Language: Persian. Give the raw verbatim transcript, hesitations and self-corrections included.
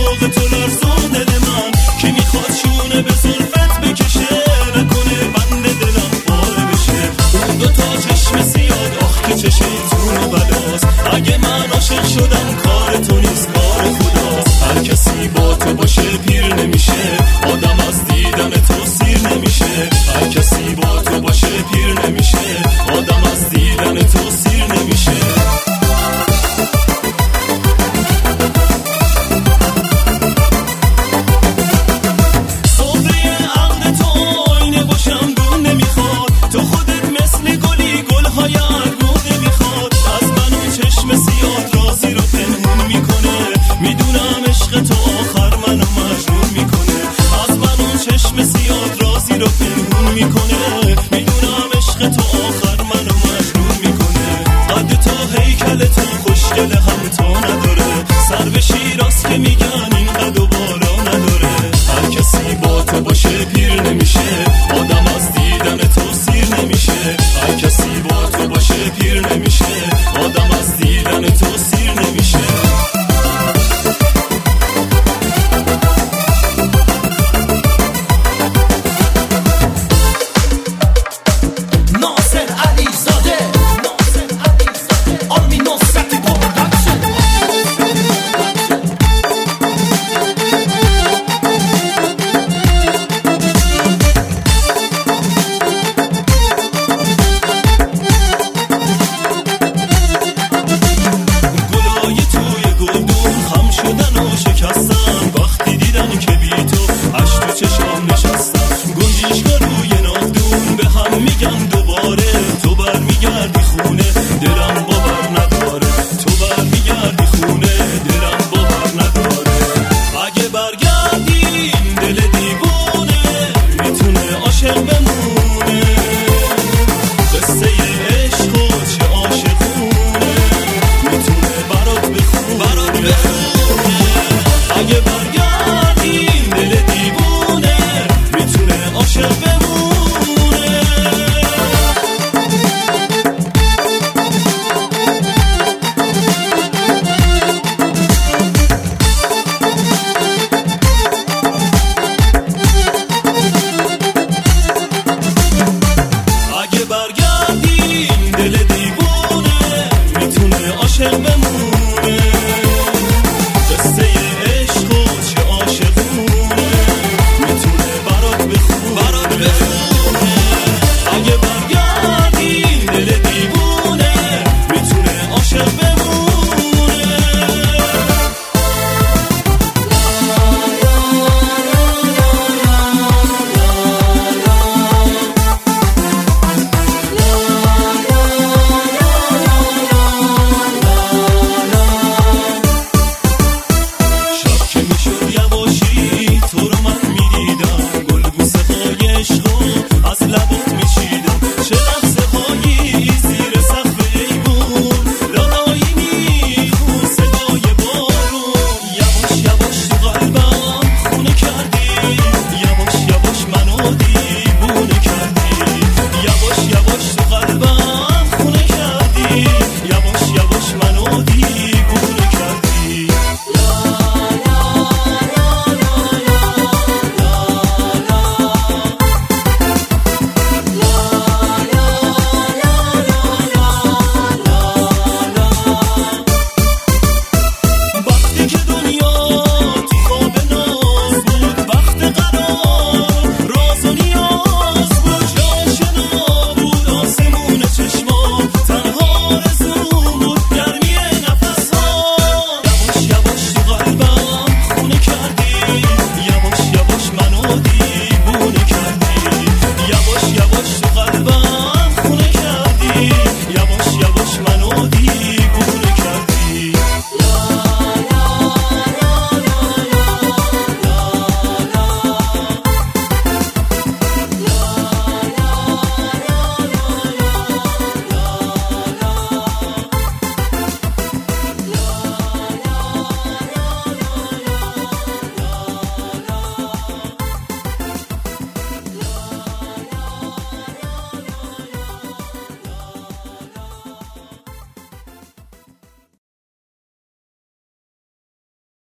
شوق تو لرزون دل من که میخواد شونه به زلفت بکشه نکنه بند دلم پاره بشه. اون دوتا چشم سیاد آخ که چشیتون و بلاست اگه من عاشق شدم کار تو نیست کار خداست. هر کسی با تو باشه پیر نمیشه آدم از دیدن تو سیر نمیشه. هر کسی با تو باشه پیر نمیشه آدم از دیدن تو سیر نمیشه. تو آخر منو مجنون میکنه از من اون چشم سیاد رازی رو پنهون میکنه. میدونم عشق تو آخر منو مجنون میکنه. قد تو هیکل تو خوشگل هم تو نداره سر به شیراز که میگن این قد و بالا نداره. هر کسی با تو باشه پیر نمیشه آدم